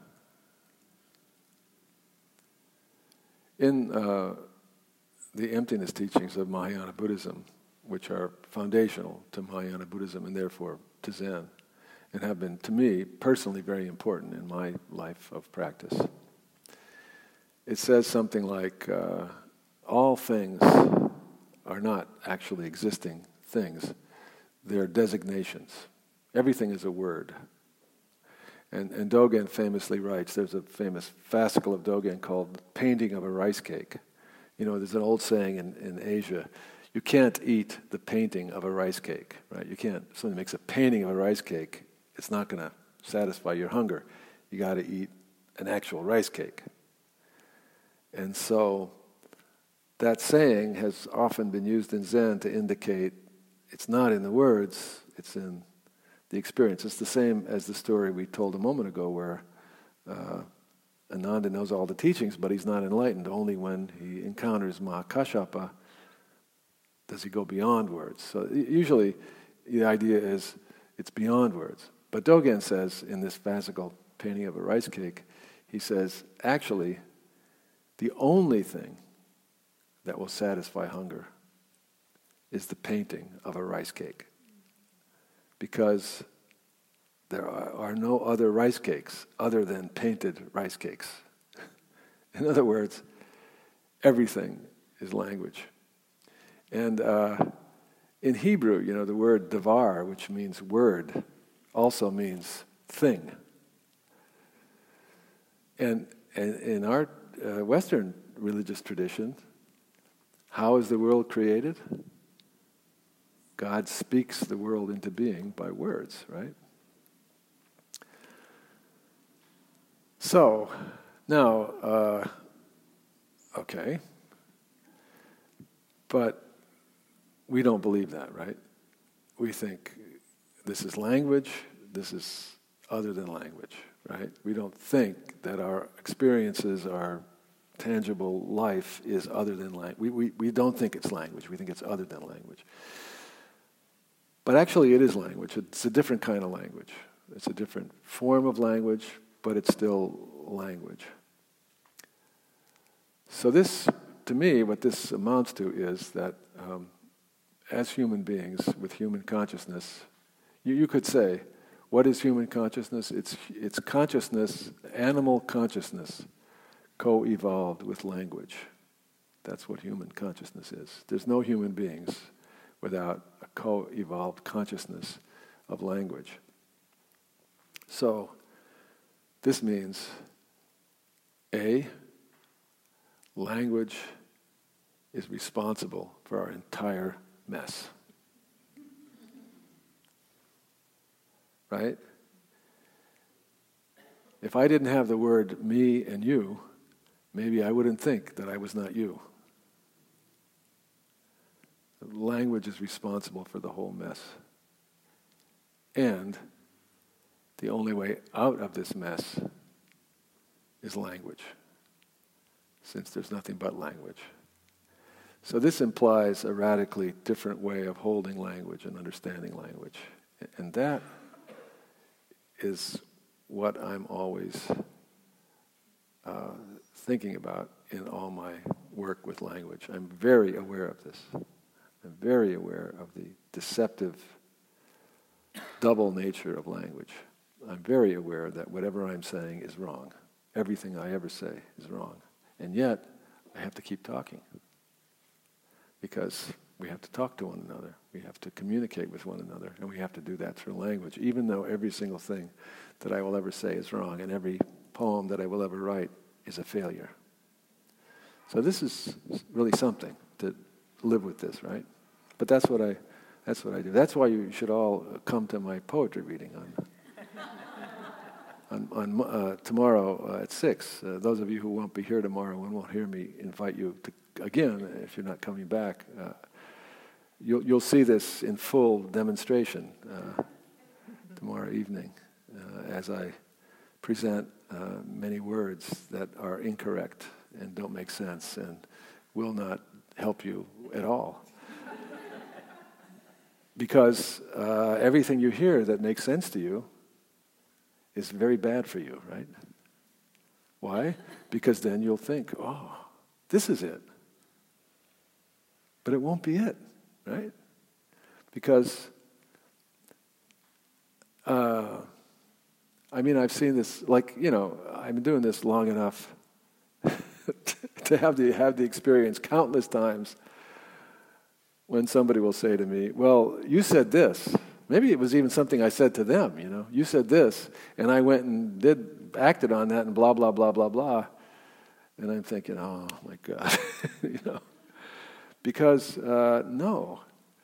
in uh, the emptiness teachings of Mahayana Buddhism, which are foundational to Mahayana Buddhism and therefore to Zen, and have been, to me, personally very important in my life of practice, it says something like, uh, all things are not actually existing things. They're designations. Everything is a word. And, and Dogen famously writes, there's a famous fascicle of Dogen called Painting of a Rice Cake. You know, there's an old saying in, in Asia, you can't eat the painting of a rice cake, right? You can't, if somebody makes a painting of a rice cake, it's not going to satisfy your hunger. You got to eat an actual rice cake. And so that saying has often been used in Zen to indicate it's not in the words, it's in the experience. It's the same as the story we told a moment ago where uh, Ananda knows all the teachings, but he's not enlightened. Only when he encounters Mahakashapa does he go beyond words. So usually the idea is it's beyond words. But Dogen says in this fascicle, Painting of a Rice Cake, he says, actually, the only thing that will satisfy hunger is the painting of a rice cake. Because there are, are no other rice cakes other than painted rice cakes. In other words, everything is language. And uh, in Hebrew, you know, the word davar, which means word, also means thing. And, and in our uh, Western religious tradition, how is the world created? God speaks the world into being by words, right? So, now, uh, okay, but we don't believe that, right? We think this is language, this is other than language, right? We don't think that our experiences, our tangible life is other than language. We, we, we don't think it's language, we think it's other than language. But actually it is language. It's a different kind of language. It's a different form of language, but it's still language. So this, to me, what this amounts to is that um, as human beings with human consciousness, you, you could say, what is human consciousness? It's, it's consciousness, animal consciousness, co-evolved with language. That's what human consciousness is. There's no human beings without a co-evolved consciousness of language. So, this means, A, language is responsible for our entire mess. Right? If I didn't have the word me and you, maybe I wouldn't think that I was not you. Language is responsible for the whole mess. And the only way out of this mess is language, since there's nothing but language. So this implies a radically different way of holding language and understanding language. And that is what I'm always uh, thinking about in all my work with language. I'm very aware of this. I'm very aware of the deceptive double nature of language. I'm very aware that whatever I'm saying is wrong. Everything I ever say is wrong. And yet, I have to keep talking. Because we have to talk to one another. We have to communicate with one another. And we have to do that through language, even though every single thing that I will ever say is wrong, and every poem that I will ever write is a failure. So this is really something, to live with this, right? But that's what I, that's what I do. That's why you should all come to my poetry reading on on, on uh, tomorrow uh, at six. Uh, those of you who won't be here tomorrow and won't hear me invite you to, again, if you're not coming back, uh, you'll, you'll see this in full demonstration uh, tomorrow evening uh, as I present uh, many words that are incorrect and don't make sense and will not help you at all. Because uh, everything you hear that makes sense to you is very bad for you, right? Why? Because then you'll think, oh, this is it. But it won't be it, right? Because, uh, I mean, I've seen this, like, you know, I've been doing this long enough to have the, have the experience countless times when somebody will say to me, well, you said this. Maybe it was even something I said to them, you know. You said this, and I went and did, acted on that, and blah, blah, blah, blah, blah. And I'm thinking, oh, my God, you know. Because, uh, no,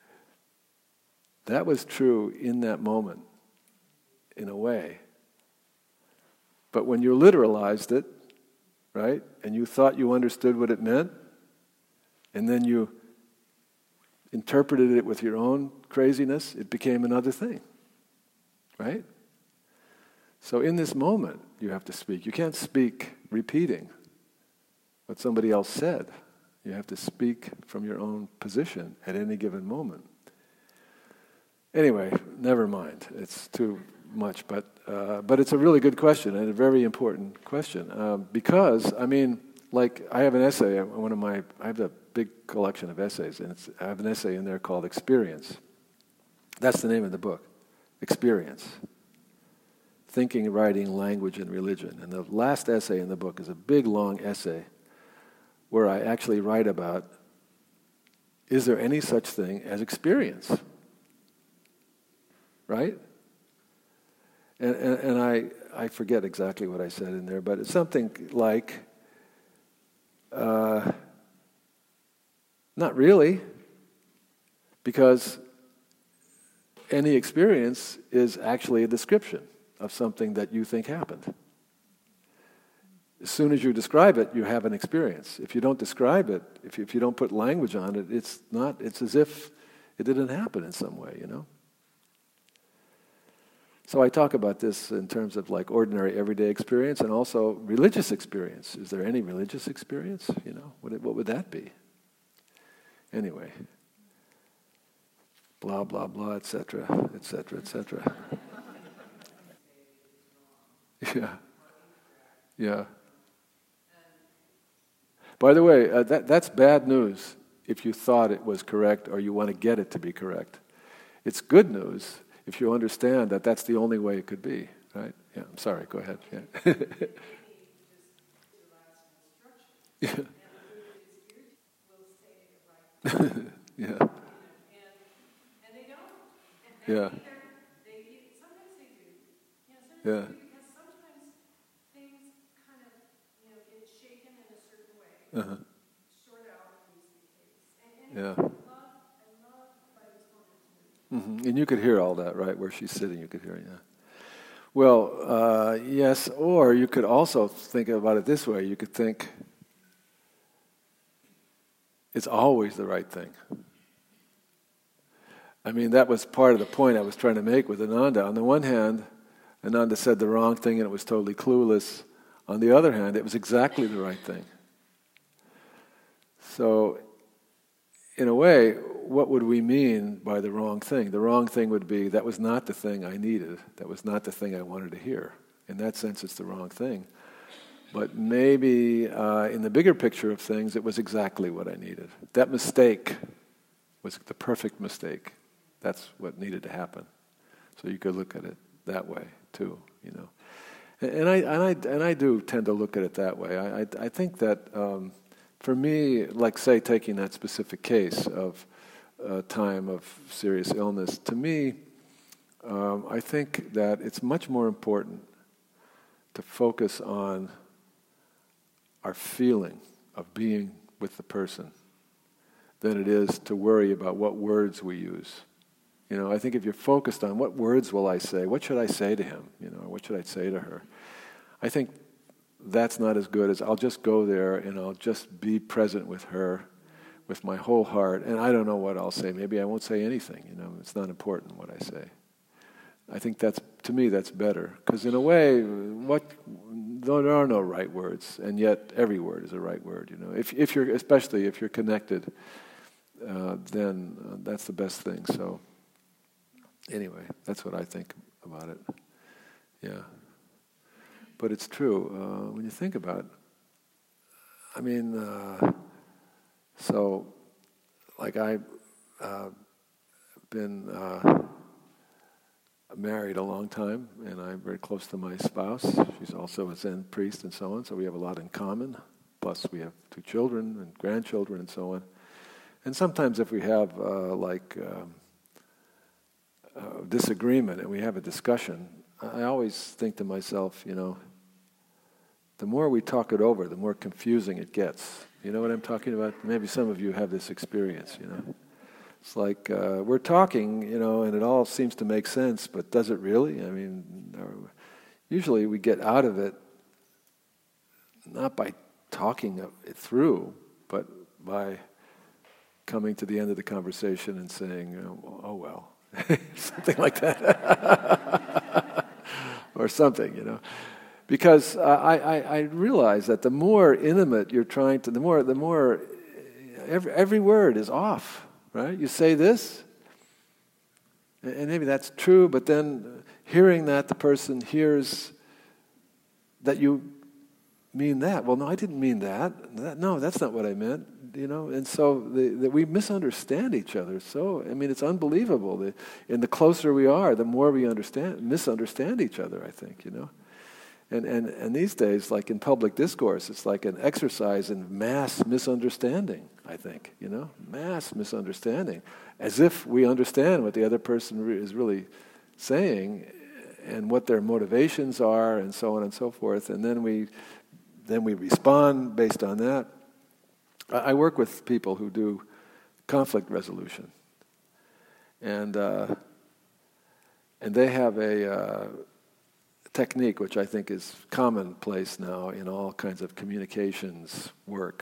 that was true in that moment, in a way. But when you literalized it, right, and you thought you understood what it meant, and then you interpreted it with your own craziness, it became another thing, right? So in this moment, you have to speak. You can't speak repeating what somebody else said. You have to speak from your own position at any given moment. Anyway, never mind. It's too much, but uh, but it's a really good question and a very important question uh, because I mean, like I have an essay. One of my I have a big collection of essays, and it's, I have an essay in there called Experience. That's the name of the book, Experience. Thinking, Writing, Language, and Religion. And the last essay in the book is a big, long essay where I actually write about, is there any such thing as experience? Right? And, and, and I, I forget exactly what I said in there, but it's something like, uh, not really, because any experience is actually a description of something that you think happened. As soon as you describe it, you have an experience. If you don't describe it, if you, if you don't put language on it, it's not. It's as if it didn't happen in some way, you know. So I talk about this in terms of like ordinary everyday experience and also religious experience. Is there any religious experience? You know, what what would that be? Anyway, blah blah blah, et cetera, et cetera, et cetera. Yeah, yeah. By the way, uh, that that's bad news if you thought it was correct or you want to get it to be correct. It's good news if you understand that that's the only way it could be, right? Yeah, I'm sorry, go ahead. Yeah. Yeah. Yeah. Yeah. Yeah. Uh-huh. Yeah. Mm-hmm. And you could hear all that, right? Where she's sitting, you could hear it, yeah. Well, uh, yes, or you could also think about it this way. You could think it's always the right thing. I mean, that was part of the point I was trying to make with Ananda. On the one hand, Ananda said the wrong thing and it was totally clueless. On the other hand, it was exactly the right thing. So in a way, what would we mean by the wrong thing? The wrong thing would be, that was not the thing I needed. That was not the thing I wanted to hear. In that sense, it's the wrong thing. But maybe uh, in the bigger picture of things, it was exactly what I needed. That mistake was the perfect mistake. That's what needed to happen. So you could look at it that way too, you know. And, and I and I and I do tend to look at it that way. I I, I think that um, for me, like say taking that specific case of a time of serious illness, to me, um, I think that it's much more important to focus on our feeling of being with the person than it is to worry about what words we use. You know, I think if you're focused on what words will I say, what should I say to him, you know, what should I say to her, I think that's not as good as I'll just go there and I'll just be present with her with my whole heart, and I don't know what I'll say. Maybe I won't say anything, you know, it's not important what I say. I think that's, to me, that's better. Because in a way, what there are no right words, and yet every word is a right word. You know, if if you're, especially if you're connected, uh, then uh, that's the best thing. So, anyway, that's what I think about it. Yeah, but it's true uh, when you think about it. I mean, uh, so like I've uh, been. Uh, married a long time, and I'm very close to my spouse. She's also a Zen priest and so on, so we have a lot in common. Plus we have two children and grandchildren and so on. And sometimes if we have uh, like um, a disagreement and we have a discussion, I always think to myself, you know, the more we talk it over, the more confusing it gets. You know what I'm talking about? Maybe some of you have this experience, you know. It's like uh, we're talking, you know, and it all seems to make sense, but does it really? I mean, usually we get out of it not by talking it through, but by coming to the end of the conversation and saying, oh, oh well, something like that. Or something, you know. Because uh, I, I, I realize that the more intimate you're trying to, the more, the more, every, every word is off. Right? You say this, and maybe that's true, but then hearing that the person hears that you mean that. Well, no, I didn't mean that. that no, that's not what I meant. You know, and so the, the, we misunderstand each other. So, I mean, it's unbelievable. The, and the closer we are, the more we understand, misunderstand each other, I think, you know. And, and, and these days, like in public discourse, it's like an exercise in mass misunderstanding, I think, you know, mass misunderstanding, as if we understand what the other person re- is really saying and what their motivations are and so on and so forth, and then we then we respond based on that. I, I work with people who do conflict resolution, and uh, and they have a uh, technique which I think is commonplace now in all kinds of communications work,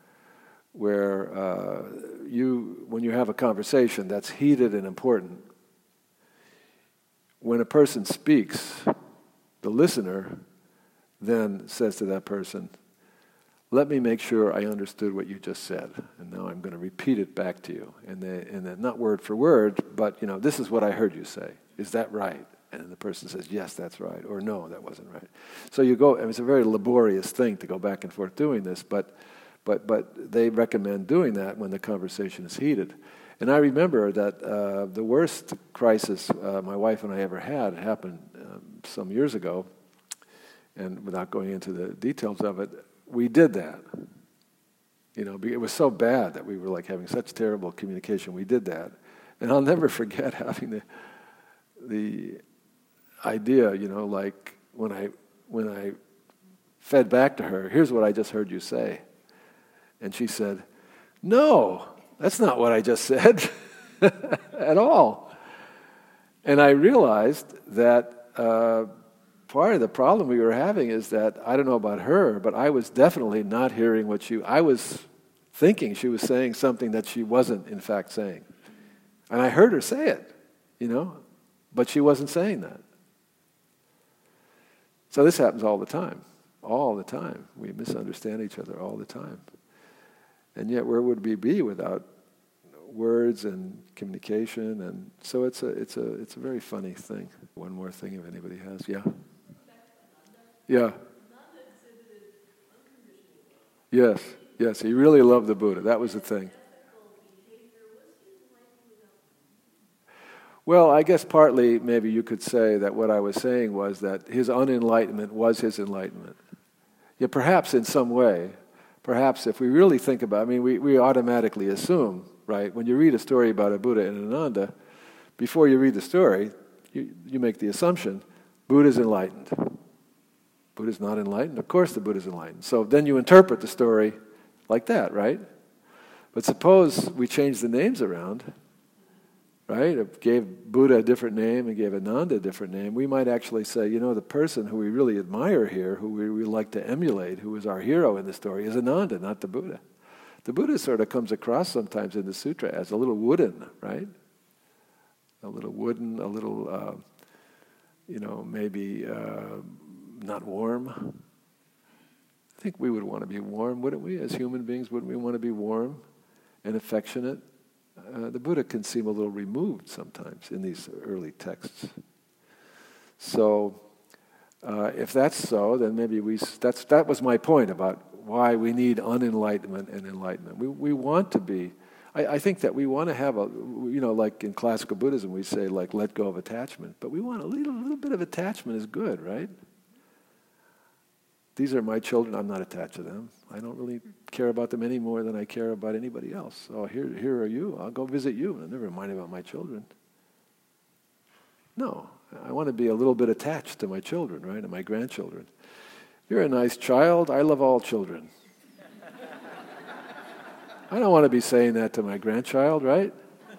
where uh, you, when you have a conversation that's heated and important, when a person speaks, the listener then says to that person, let me make sure I understood what you just said, and now I'm going to repeat it back to you. And, they, and then not word for word, but, you know, this is what I heard you say. Is that right? And the person says, yes, that's right, or no, that wasn't right. So you go, and it's a very laborious thing to go back and forth doing this, but but but they recommend doing that when the conversation is heated. And I remember that uh, the worst crisis uh, my wife and I ever had happened um, some years ago, and without going into the details of it, we did that. You know, it was so bad that we were like having such terrible communication, we did that. And I'll never forget having the the idea, you know, like when I when I fed back to her, here's what I just heard you say. And she said, no, that's not what I just said at all. And I realized that uh, part of the problem we were having is that, I don't know about her, but I was definitely not hearing what she, I was thinking she was saying something that she wasn't in fact saying. And I heard her say it, you know, but she wasn't saying that. So this happens all the time, all the time. We misunderstand each other all the time. And yet where would we be without words and communication, and so it's a it's a it's a very funny thing. One more thing, if anybody has, yeah, yeah, yes, yes. He really loved the Buddha. That was the thing. Well, I guess partly maybe you could say that what I was saying was that his unenlightenment was his enlightenment. Yeah, perhaps in some way, perhaps if we really think about it, I mean, we, we automatically assume, right, when you read a story about a Buddha and Ananda, before you read the story, you, you make the assumption, Buddha's enlightened. Buddha's not enlightened? Of course the Buddha's enlightened. So then you interpret the story like that, right? But suppose we change the names around, right? If gave Buddha a different name and gave Ananda a different name, we might actually say, you know, the person who we really admire here, who we, we like to emulate, who is our hero in the story, is Ananda, not the Buddha. The Buddha sort of comes across sometimes in the sutra as a little wooden, right? A little wooden, a little, uh, you know, maybe uh, not warm. I think we would want to be warm, wouldn't we? As human beings, wouldn't we want to be warm and affectionate? Uh, the Buddha can seem a little removed sometimes in these early texts. So, uh, if that's so, then maybe we. That's that was my point about why we need unenlightenment and enlightenment. We we want to be. I, I think that we want to have a, you know, like in classical Buddhism, we say like let go of attachment, but we want a little little bit of attachment is good, right? These are my children. I'm not attached to them. I don't really care about them any more than I care about anybody else. Oh, here, here are you. I'll go visit you. I never mind about my children. No, I want to be a little bit attached to my children, right, and my grandchildren. You're a nice child. I love all children. I don't want to be saying that to my grandchild, right?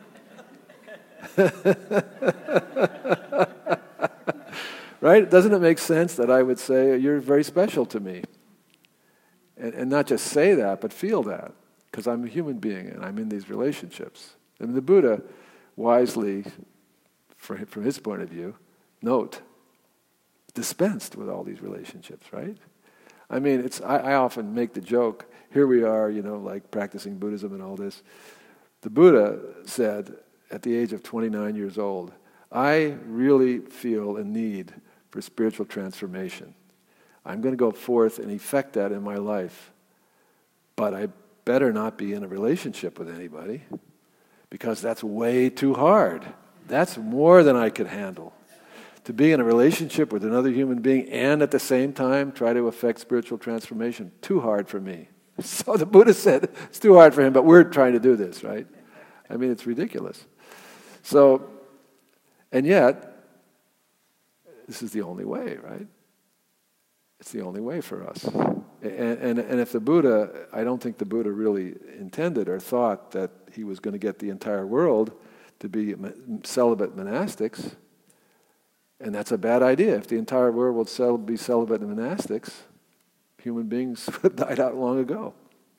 Right? Doesn't it make sense that I would say, you're very special to me? And, and not just say that, but feel that. Because I'm a human being and I'm in these relationships. And the Buddha wisely, from his point of view, note, dispensed with all these relationships, right? I mean, it's I, I often make the joke, here we are, you know, like practicing Buddhism and all this. The Buddha said, at the age of twenty-nine years old, I really feel a need for spiritual transformation. I'm going to go forth and effect that in my life, but I better not be in a relationship with anybody because that's way too hard. That's more than I could handle. To be in a relationship with another human being and at the same time try to effect spiritual transformation, too hard for me. So the Buddha said it's too hard for him, but we're trying to do this, right? I mean, it's ridiculous. So, and yet, this is the only way, right? It's the only way for us. And, and, and if the Buddha, I don't think the Buddha really intended or thought that he was going to get the entire world to be celibate monastics, and that's a bad idea. If the entire world would cel- be celibate monastics, human beings would have died out long ago.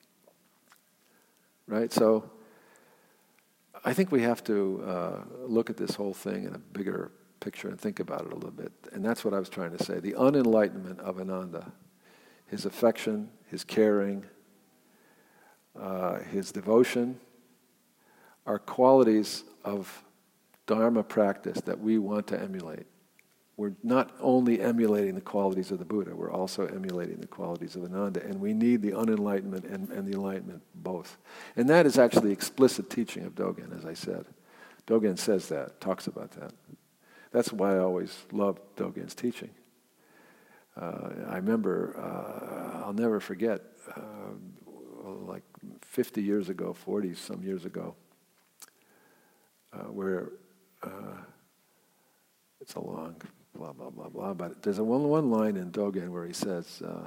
Right? So, I think we have to uh, look at this whole thing in a bigger picture and think about it a little bit. And that's what I was trying to say. The unenlightenment of Ananda, his affection, his caring, uh, his devotion, are qualities of Dharma practice that we want to emulate. We're not only emulating the qualities of the Buddha, we're also emulating the qualities of Ananda, and we need the unenlightenment and, and the enlightenment both. And that is actually explicit teaching of Dogen, as I said. Dogen says that, talks about that. That's why I always loved Dogen's teaching. Uh, I remember, uh, I'll never forget, uh, like fifty years ago, forty some years ago, uh, where uh, it's a long blah, blah, blah, blah, but there's a one, one line in Dogen where he says, uh,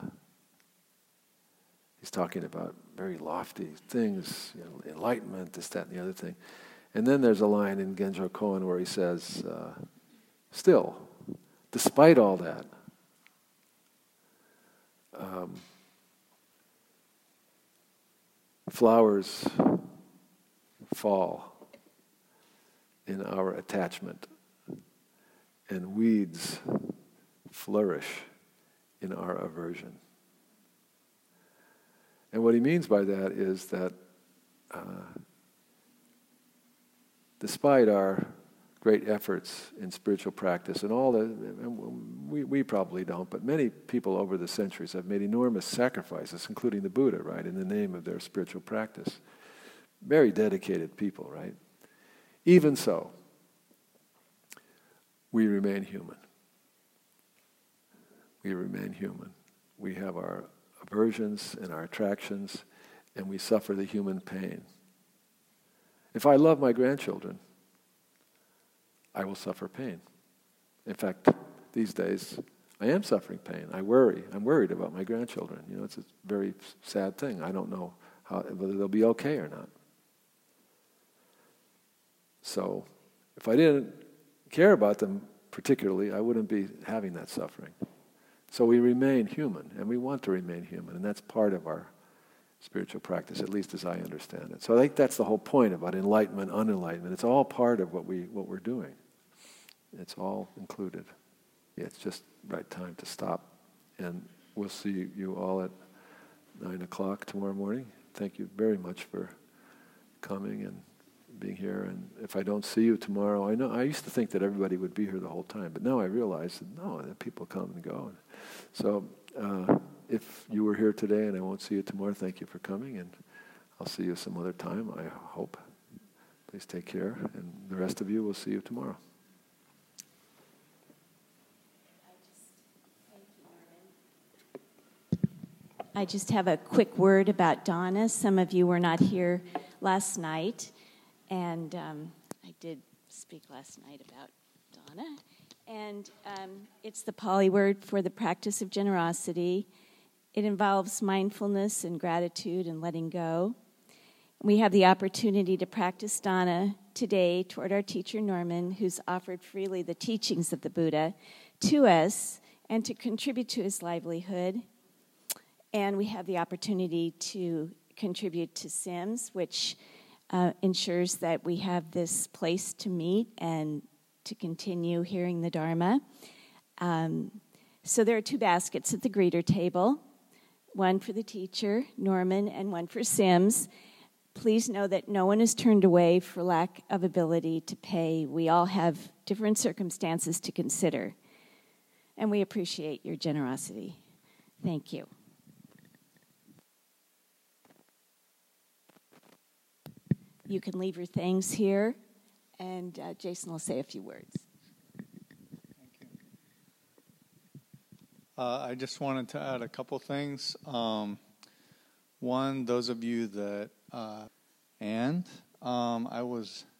he's talking about very lofty things, you know, enlightenment, this, that, and the other thing. And then there's a line in Genjo Koan where he says, uh, still, despite all that, um, flowers fall in our attachment, and weeds flourish in our aversion. And what he means by that is that uh, despite our great efforts in spiritual practice and all the, and we, we probably don't, but many people over the centuries have made enormous sacrifices, including the Buddha, right, in the name of their spiritual practice. Very dedicated people, right? Even so, we remain human. We remain human. We have our aversions and our attractions, and we suffer the human pain. If I love my grandchildren, I will suffer pain. In fact, these days, I am suffering pain. I worry. I'm worried about my grandchildren. You know, it's a very sad thing. I don't know how, whether they'll be okay or not. So, if I didn't care about them particularly, I wouldn't be having that suffering. So we remain human, and we want to remain human, and that's part of our spiritual practice, at least as I understand it. So I think that's the whole point about enlightenment, unenlightenment. It's all part of what we what we're doing. It's all included. Yeah, it's just right time to stop, and we'll see you all at nine o'clock tomorrow morning. Thank you very much for coming and being here. And if I don't see you tomorrow, I know I used to think that everybody would be here the whole time, but now I realize that no, that people come and go. So uh, if you were here today and I won't see you tomorrow, thank you for coming, and I'll see you some other time, I hope. Please take care, and the rest of you, will see you tomorrow. I just have a quick word about Donna. Some of you were not here last night, and um, I did speak last night about Donna. And um, it's the Pali word for the practice of generosity. It involves mindfulness and gratitude and letting go. We have the opportunity to practice Dana today toward our teacher Norman, who's offered freely the teachings of the Buddha to us and to contribute to his livelihood. And we have the opportunity to contribute to Sims, which uh, ensures that we have this place to meet and to continue hearing the Dharma. Um, so there are two baskets at the greeter table, one for the teacher, Norman, and one for Sims. Please know that no one is turned away for lack of ability to pay. We all have different circumstances to consider, and we appreciate your generosity. Thank you. You can leave your things here, and uh, Jason will say a few words. Thank you. Uh, I just wanted to add a couple things. Um, one, those of you that, uh, and um, I was